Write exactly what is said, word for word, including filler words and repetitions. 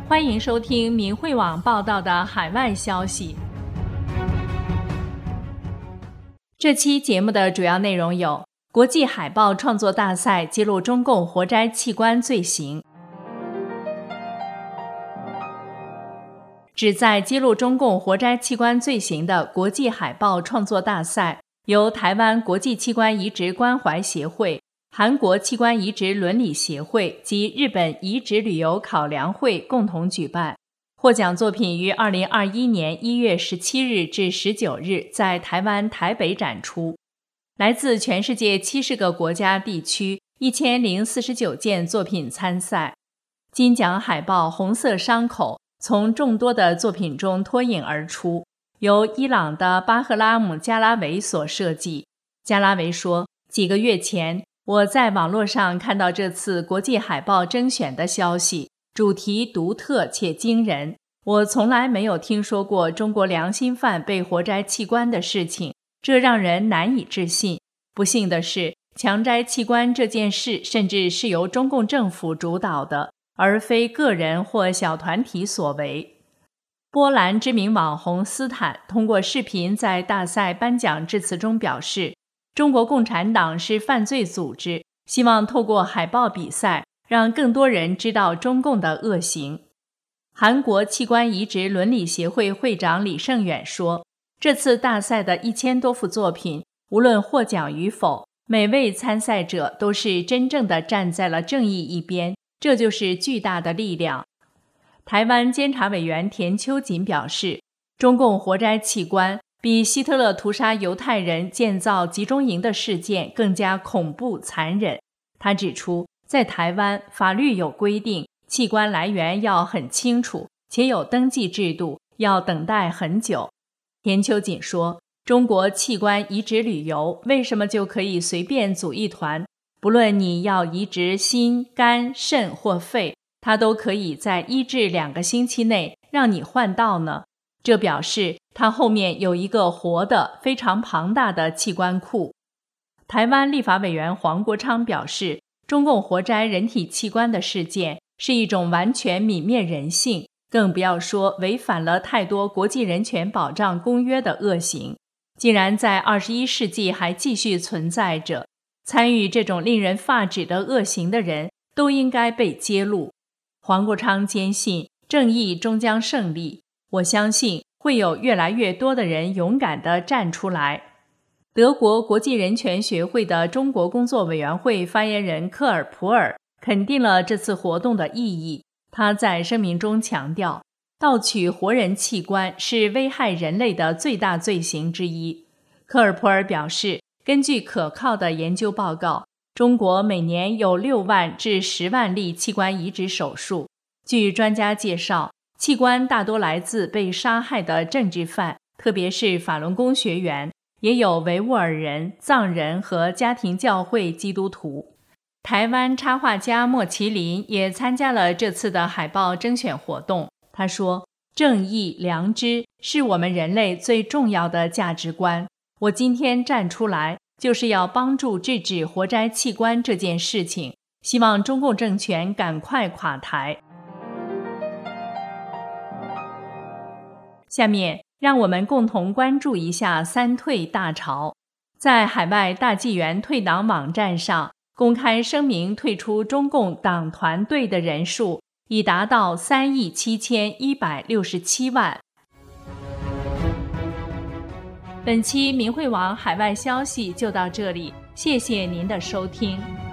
欢迎收听民汇网报道的海外消息。这期节目的主要内容有：国际海报创作大赛揭露中共活摘器官罪行。旨在揭露中共活摘器官罪行的国际海报创作大赛，由台湾国际器官移植关怀协会、韩国器官移植伦理协会及日本移植旅游考量会共同举办。获奖作品于二零二一年一月十七日至十九日在台湾台北展出。来自全世界七十个国家地区一千零四十九件作品参赛。金奖海报红色伤口从众多的作品中脱颖而出，由伊朗的巴赫拉姆·加拉维所设计。加拉维说，几个月前我在网络上看到这次国际海报征选的消息，主题独特且惊人。我从来没有听说过中国良心犯被活摘器官的事情，这让人难以置信。不幸的是，强摘器官这件事甚至是由中共政府主导的，而非个人或小团体所为。波兰知名网红斯坦通过视频在大赛颁奖致辞中表示，中国共产党是犯罪组织，希望透过海报比赛让更多人知道中共的恶行。韩国器官移植伦理协会会长李胜远说，这次大赛的一千多幅作品，无论获奖与否，每位参赛者都是真正的站在了正义一边，这就是巨大的力量。台湾监察委员田秋瑾表示，中共活摘器官比希特勒屠杀犹太人、建造集中营的事件更加恐怖残忍。他指出，在台湾法律有规定，器官来源要很清楚，且有登记制度，要等待很久。田秋瑾说，中国器官移植旅游为什么就可以随便组一团？不论你要移植心、肝、肾或肺，它都可以在一至两个星期内让你换到呢。这表示它后面有一个活的、非常庞大的器官库。台湾立法委员黄国昌表示，中共活摘人体器官的事件是一种完全泯灭人性，更不要说违反了太多国际人权保障公约的恶行，竟然在二十一世纪还继续存在着。参与这种令人发指的恶行的人都应该被揭露。黄国昌坚信正义终将胜利，我相信会有越来越多的人勇敢地站出来。德国国际人权学会的中国工作委员会发言人科尔普尔肯定了这次活动的意义。他在声明中强调，盗取活人器官是危害人类的最大罪行之一。科尔普尔表示，根据可靠的研究报告，中国每年有六万至十万例器官移植手术。据专家介绍，器官大多来自被杀害的政治犯，特别是法轮功学员，也有维吾尔人、藏人和家庭教会基督徒。台湾插画家莫麒麟也参加了这次的海报征选活动。他说，正义、良知是我们人类最重要的价值观。我今天站出来，就是要帮助制止活摘器官这件事情，希望中共政权赶快垮台。下面让我们共同关注一下三退大潮。在海外大纪元退党网站上公开声明退出中共党团队的人数已达到三亿七千一百六十七万。本期明慧网海外消息就到这里，谢谢您的收听。